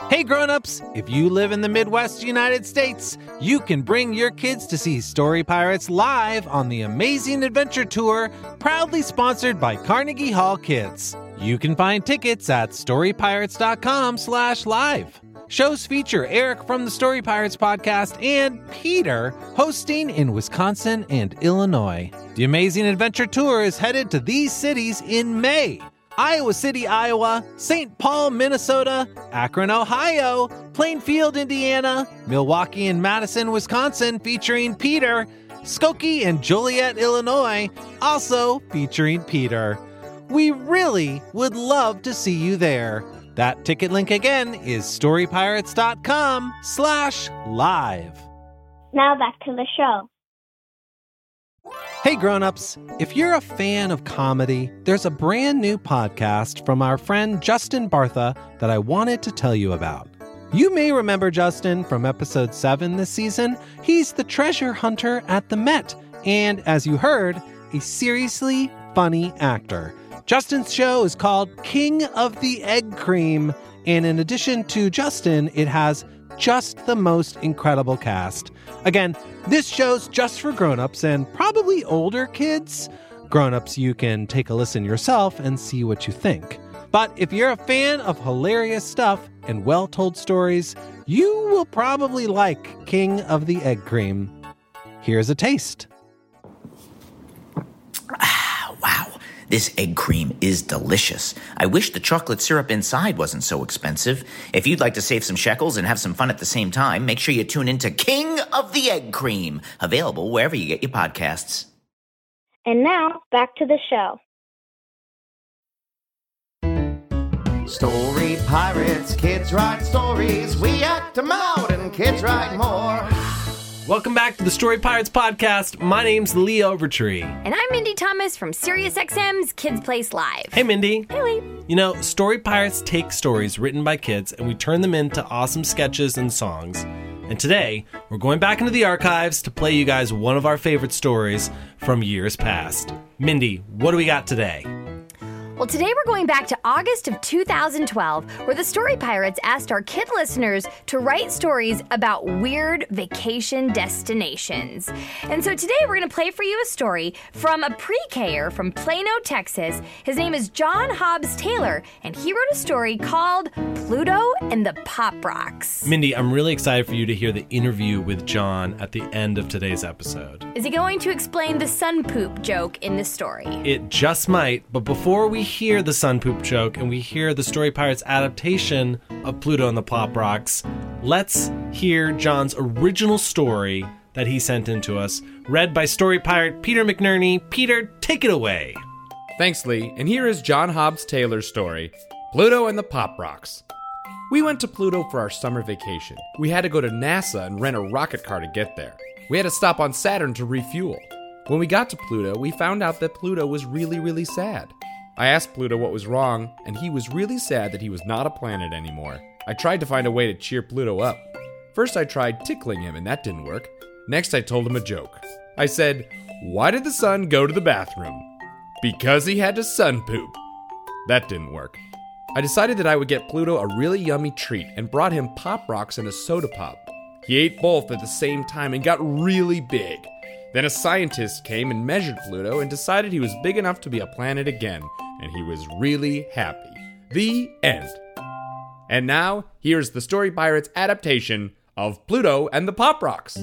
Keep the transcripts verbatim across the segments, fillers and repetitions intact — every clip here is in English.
Hey grown-ups, if you live in the Midwest United States, you can bring your kids to see Story Pirates live on the Amazing Adventure Tour, proudly sponsored by Carnegie Hall Kids. You can find tickets at storypirates.com slash live. Shows feature Eric from the Story Pirates podcast and Peter hosting in Wisconsin and Illinois. The Amazing Adventure Tour is headed to these cities in May: Iowa City, Iowa, Saint Paul, Minnesota, Akron, Ohio, Plainfield, Indiana, Milwaukee and Madison, Wisconsin, featuring Peter, Skokie and Joliet, Illinois, also featuring Peter. We really would love to see you there. That ticket link again is storypirates.com slash live. Now back to the show. Hey grown-ups, if you're a fan of comedy, there's a brand new podcast from our friend Justin Bartha that I wanted to tell you about. You may remember Justin from episode seven this season. He's the treasure hunter at the Met, and as you heard, a seriously funny actor. Justin's show is called King of the Egg Cream, and in addition to Justin, it has just the most incredible cast. Again, this show's just for grown-ups and probably older kids. Grown-ups, you can take a listen yourself and see what you think. But if you're a fan of hilarious stuff and well-told stories, you will probably like King of the Egg Cream. Here's a taste. Wow, this egg cream is delicious. I wish the chocolate syrup inside wasn't so expensive. If you'd like to save some shekels and have some fun at the same time, make sure you tune into King of the Egg Cream, available wherever you get your podcasts. And now, back to the show. Story Pirates, kids write stories, we act them out and kids write more. Welcome back to the Story Pirates podcast. My name's Lee Overtree. And I'm Mindy Thomas from SiriusXM's Kids Place Live. Hey, Mindy. Hey, Lee. You know, Story Pirates take stories written by kids and we turn them into awesome sketches and songs. And today, we're going back into the archives to play you guys one of our favorite stories from years past. Mindy, what do we got today? Well, today we're going back to August of two thousand twelve, where the Story Pirates asked our kid listeners to write stories about weird vacation destinations. And so today we're going to play for you a story from a pre-K-er from Plano, Texas. His name is John Hobbs Taylor, and he wrote a story called Pluto and the Pop Rocks. Mindy, I'm really excited for you to hear the interview with John at the end of today's episode. Is he going to explain the sun poop joke in the story? It just might, but before we hear the sun poop joke and we hear the Story Pirates adaptation of Pluto and the Pop Rocks, let's hear John's original story that he sent in to us, read by Story Pirate Peter McNerney. Peter, take it away. Thanks, Lee, and here is John Hobbs Taylor's story, Pluto and the Pop Rocks. We went to Pluto for our summer vacation. We had to go to NASA and rent a rocket car to get there. We had to stop on Saturn to refuel. When we got to Pluto, we found out that Pluto was really, really sad. I asked Pluto what was wrong, and he was really sad that he was not a planet anymore. I tried to find a way to cheer Pluto up. First I tried tickling him, and that didn't work. Next I told him a joke. I said, "Why did the sun go to the bathroom?" "Because he had to sun poop." That didn't work. I decided that I would get Pluto a really yummy treat and brought him Pop Rocks and a soda pop. He ate both at the same time and got really big. Then a scientist came and measured Pluto and decided he was big enough to be a planet again, and he was really happy. The end. And now, here's the Story Pirates adaptation of Pluto and the Pop Rocks.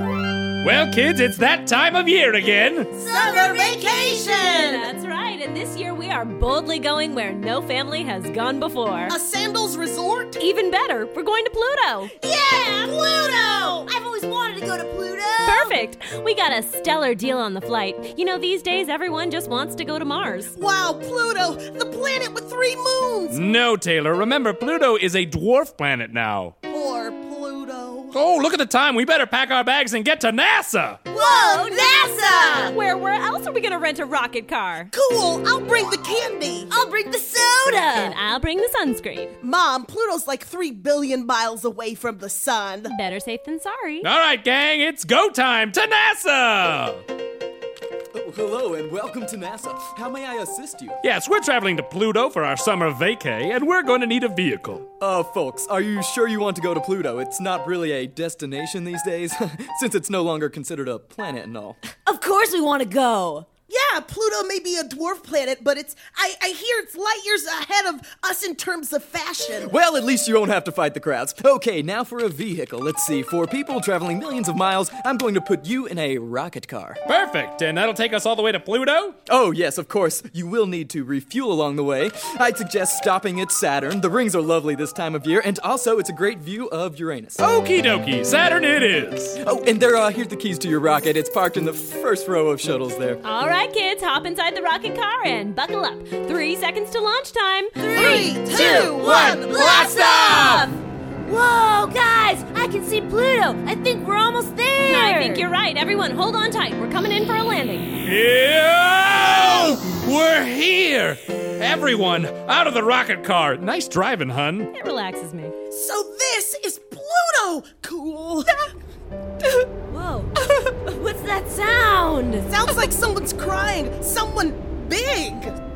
Well, kids, it's that time of year again. Summer vacation! That's right, and this year we are boldly going where no family has gone before. A sandals resort? Even better, we're going to Pluto. Yeah, Pluto! I've always wanted to go to Pluto. Perfect. We got a stellar deal on the flight. You know, these days everyone just wants to go to Mars. Wow, Pluto, the planet with three moons. No, Taylor, remember, Pluto is a dwarf planet now. Poor Pluto. Oh, look at the time. We better pack our bags and get to NASA. Whoa, NASA! Where, where else are we going to rent a rocket car? Cool, I'll bring the candy. I'll bring the soda. And I'll bring the sunscreen. Mom, Pluto's like three billion miles away from the sun. Better safe than sorry. All right, gang, it's go time to NASA. Oh, hello and welcome to NASA. How may I assist you? Yes, we're traveling to Pluto for our summer vacay, and we're going to need a vehicle. Uh, folks, are you sure you want to go to Pluto? It's not really a destination these days, since it's no longer considered a planet and all. Of course we want to go. Yeah, Pluto may be a dwarf planet, but it's I, I hear it's light years ahead of us in terms of fashion. Well, at least you won't have to fight the crowds. Okay, now for a vehicle. Let's see. For people traveling millions of miles, I'm going to put you in a rocket car. Perfect, and that'll take us all the way to Pluto? Oh, yes, of course. You will need to refuel along the way. I'd suggest stopping at Saturn. The rings are lovely this time of year, and also it's a great view of Uranus. Okie dokie, Saturn it is. Oh, and there, uh, here's the keys to your rocket. It's parked in the first row of shuttles there. All right. All right, kids, hop inside the rocket car and buckle up. Three seconds to launch time. Three, two, one, blast off! Whoa, guys, I can see Pluto. I think we're almost there. I think you're right. Everyone, hold on tight. We're coming in for a landing. Yeah! We're here! Everyone, out of the rocket car. Nice driving, hun. It relaxes me. So this is Pluto! Cool. Whoa. What's that sound? Sounds like someone's crying. Someone big.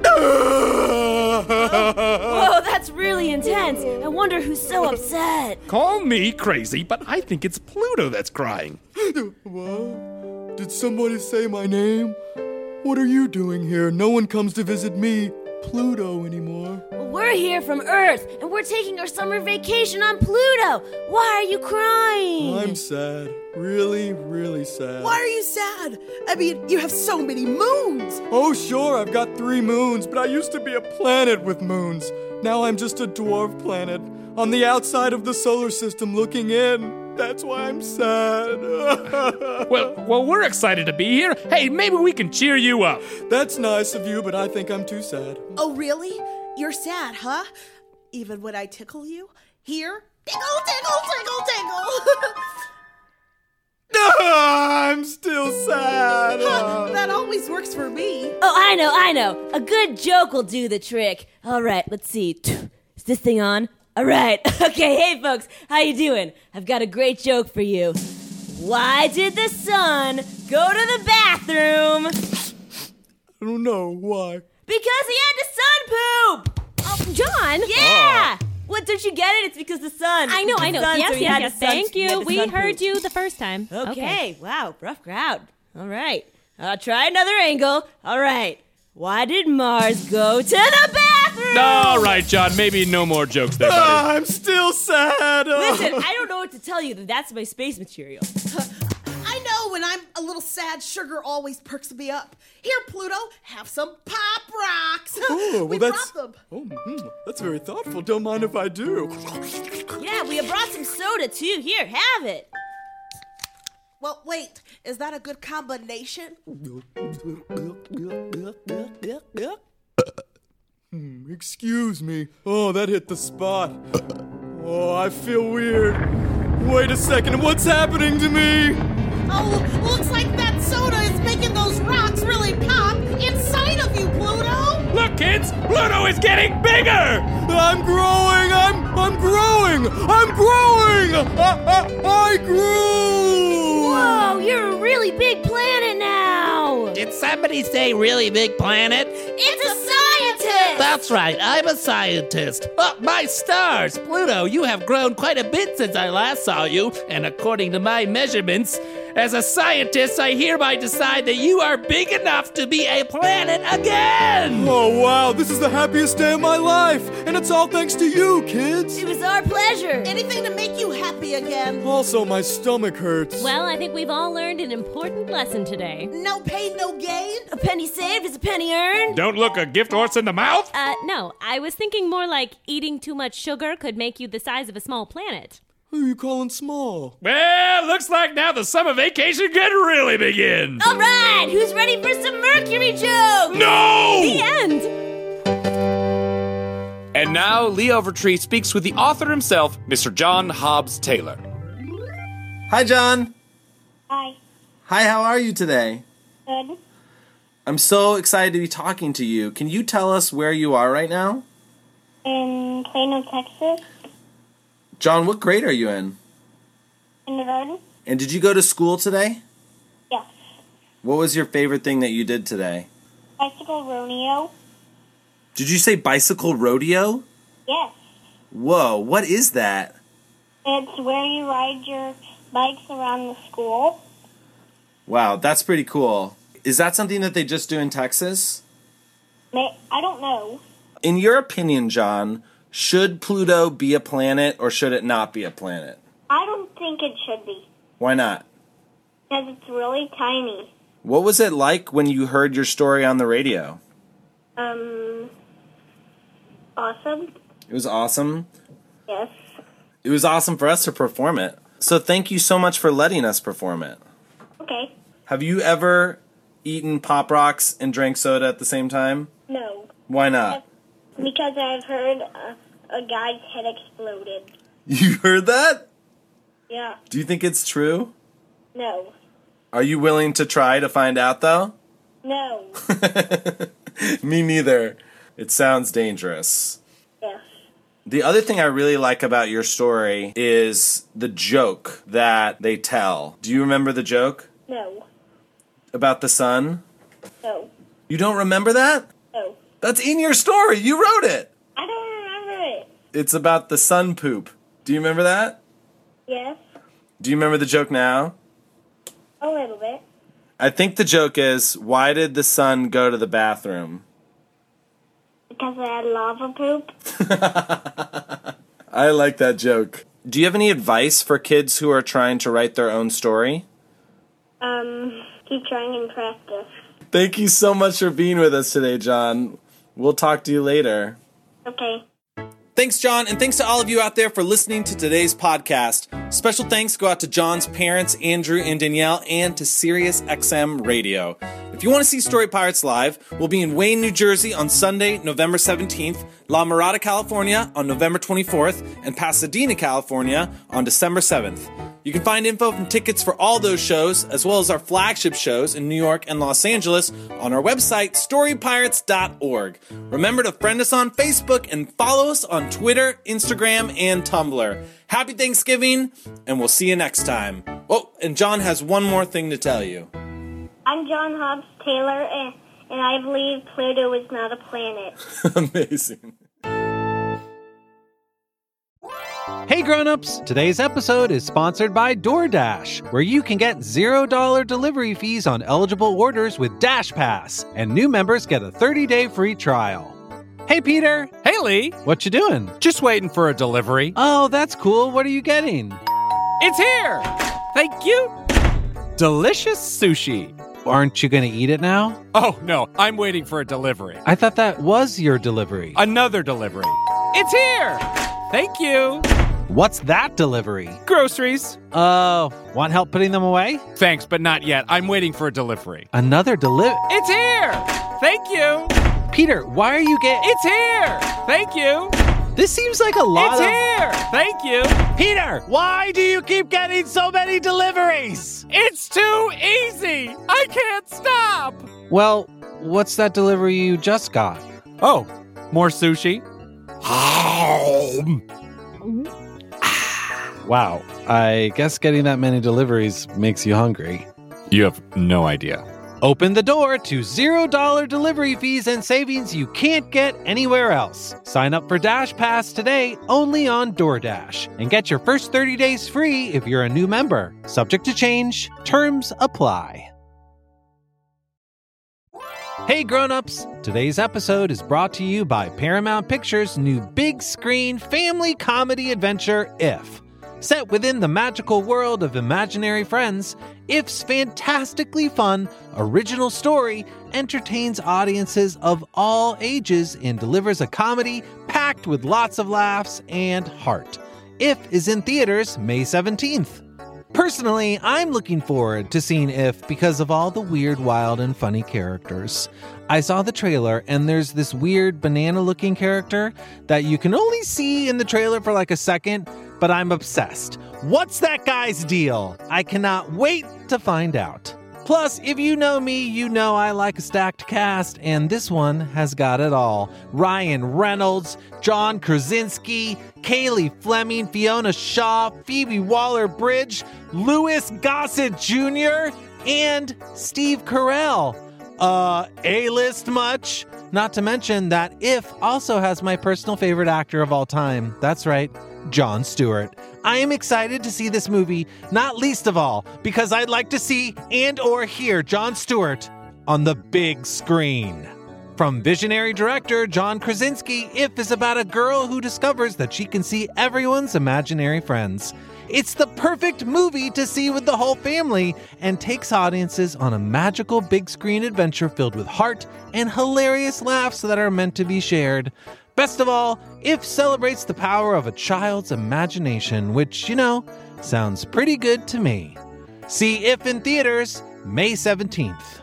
Whoa, that's really intense. I wonder who's so upset. Call me crazy, but I think it's Pluto that's crying. What? Did somebody say my name? What are you doing here? No one comes to visit me, Pluto, anymore. Well, we're here from Earth, and we're taking our summer vacation on Pluto. Why are you crying? I'm sad. Really, really sad. Why are you sad? I mean, you have so many moons. Oh, sure, I've got three moons, but I used to be a planet with moons. Now I'm just a dwarf planet on the outside of the solar system looking in. That's why I'm sad. well, well, we're excited to be here. Hey, maybe we can cheer you up. That's nice of you, but I think I'm too sad. Oh, really? You're sad, huh? Even when I tickle you? Here? Tickle, tickle, tickle, tickle. I'm still sad. Huh, that always works for me. Oh, I know, I know. A good joke will do the trick. All right, let's see. Is this thing on? All right. Okay, hey, folks. How you doing? I've got a great joke for you. Why did the sun go to the bathroom? I don't know. Why? Because he had to sun poop. Oh, John. Yeah. Oh. What, don't you get it? It's because the sun. I know, I know. Sun, yes, so yes, yes. Sun, Thank you. We heard poop. you the first time. Okay. okay. Wow, rough crowd. All right. I'll try another angle. All right. Why did Mars go to the bathroom? All right, John. Maybe no more jokes there, buddy. Uh, I'm still sad. Listen, I don't know what to tell you. That's my space material. I know when I'm a little sad, sugar always perks me up. Here, Pluto, have some Pop Rocks. Oh, we well, that's, brought them. Oh, mm, that's very thoughtful. Don't mind if I do. Yeah, we have brought some soda, too. Here, have it. Well, wait. Is that a good combination? hmm, excuse me. Oh, that hit the spot. Oh, I feel weird. Wait a second. What's happening to me? Oh, looks like that soda is making those rocks really pop inside of you, Pluto. Look, kids, Pluto is getting bigger. I'm growing. I'm I'm growing. I'm growing. I, I, I grew. Whoa, you're a really big planet now. Did somebody say really big planet? It's a scientist. That's right. I'm a scientist. Oh, my stars. Pluto, you have grown quite a bit since I last saw you, and according to my measurements, as a scientist, I hereby decide that you are big enough to be a planet again! Oh, wow, this is the happiest day of my life, and it's all thanks to you, kids. It was our pleasure. Anything to make you happy again. Also, my stomach hurts. Well, I think we've all learned an important lesson today. No pain, no gain. A penny saved is a penny earned. Don't look a gift horse in the mouth. Uh, no, I was thinking more like eating too much sugar could make you the size of a small planet. Who are you calling small? Well, looks like now the summer vacation can really begin. All right, who's ready for some Mercury jokes? No! The end. And now, Lee Overtree speaks with the author himself, Mister John Hobbs Taylor. Hi, John. Hi. Hi, how are you today? Good. I'm so excited to be talking to you. Can you tell us where you are right now? In Plano, Texas. John, what grade are you in? Kindergarten. And did you go to school today? Yes. What was your favorite thing that you did today? Bicycle rodeo. Did you say bicycle rodeo? Yes. Whoa, what is that? It's where you ride your bikes around the school. Wow, that's pretty cool. Is that something that they just do in Texas? May- I don't know. In your opinion, John, should Pluto be a planet or should it not be a planet? I don't think it should be. Why not? Because it's really tiny. What was it like when you heard your story on the radio? Um, awesome. It was awesome? Yes. It was awesome for us to perform it. So thank you so much for letting us perform it. Okay. Have you ever eaten Pop Rocks and drank soda at the same time? No. Why not? Because I've heard a, a guy's head exploded. You heard that? Yeah. Do you think it's true? No. Are you willing to try to find out, though? No. Me neither. It sounds dangerous. Yes. The other thing I really like about your story is the joke that they tell. Do you remember the joke? No. About the sun? No. You don't remember that? No. That's in your story. You wrote it. I don't remember it. It's about the sun poop. Do you remember that? Yes. Do you remember the joke now? A little bit. I think the joke is, why did the sun go to the bathroom? Because I had lava poop. I like that joke. Do you have any advice for kids who are trying to write their own story? Um, keep trying and practice. Thank you so much for being with us today, John. We'll talk to you later. Okay. Thanks, John, and thanks to all of you out there for listening to today's podcast. Special thanks go out to John's parents, Andrew and Danielle, and to Sirius X M Radio. If you want to see Story Pirates live, we'll be in Wayne, New Jersey on Sunday, November seventeenth, La Mirada, California on November twenty-fourth, and Pasadena, California on December seventh. You can find info and tickets for all those shows, as well as our flagship shows in New York and Los Angeles, on our website, story pirates dot org. Remember to friend us on Facebook and follow us on Twitter, Instagram, and Tumblr. Happy Thanksgiving, and we'll see you next time. Oh, and John has one more thing to tell you. I'm John Hobbs Taylor, and, and I believe Pluto is not a planet. Amazing. Hey grown-ups, today's episode is sponsored by DoorDash, where you can get zero dollars delivery fees on eligible orders with Dash Pass, and new members get a thirty-day free trial. Hey Peter! Hey Lee! What you doing? Just waiting for a delivery. Oh, that's cool. What are you getting? It's here! Thank you! Delicious sushi. Aren't you going to eat it now? Oh, no, I'm waiting for a delivery. I thought that was your delivery. Another delivery. It's here! Thank you! What's that delivery? Groceries. Oh, want help putting them away? Thanks, but not yet. I'm waiting for a delivery. Another delivery? It's here! Thank you! Peter, why are you getting... It's here! Thank you! This seems like a lot it's of... It's here! Thank you! Peter, why do you keep getting so many deliveries? It's too easy! I can't stop! Well, what's that delivery you just got? Oh, more sushi? Wow, I guess getting that many deliveries makes you hungry. You have no idea. Open the door to zero dollars delivery fees and savings you can't get anywhere else. Sign up for Dash Pass today only on DoorDash and get your first thirty days free if you're a new member. Subject to change. Terms apply. Hey grown-ups! Today's episode is brought to you by Paramount Pictures' new big screen family comedy adventure, If. Set within the magical world of imaginary friends, If's fantastically fun, original story entertains audiences of all ages and delivers a comedy packed with lots of laughs and heart. If is in theaters May seventeenth. Personally, I'm looking forward to seeing If because of all the weird, wild, and funny characters. I saw the trailer, and there's this weird banana-looking character that you can only see in the trailer for like a second, but I'm obsessed. What's that guy's deal? I cannot wait to find out. Plus, if you know me, you know I like a stacked cast, and this one has got it all. Ryan Reynolds, John Krasinski, Kaylee Fleming, Fiona Shaw, Phoebe Waller-Bridge, Louis Gossett Junior, and Steve Carell. Uh, A-list much? Not to mention that If also has my personal favorite actor of all time. That's right, Jon Stewart. I am excited to see this movie, not least of all because I'd like to see and or hear Jon Stewart on the big screen. From visionary director John Krasinski, If is about a girl who discovers that she can see everyone's imaginary friends. It's the perfect movie to see with the whole family and takes audiences on a magical big screen adventure filled with heart and hilarious laughs that are meant to be shared. Best of all, If celebrates the power of a child's imagination, which, you know, sounds pretty good to me. See If in theaters May seventeenth.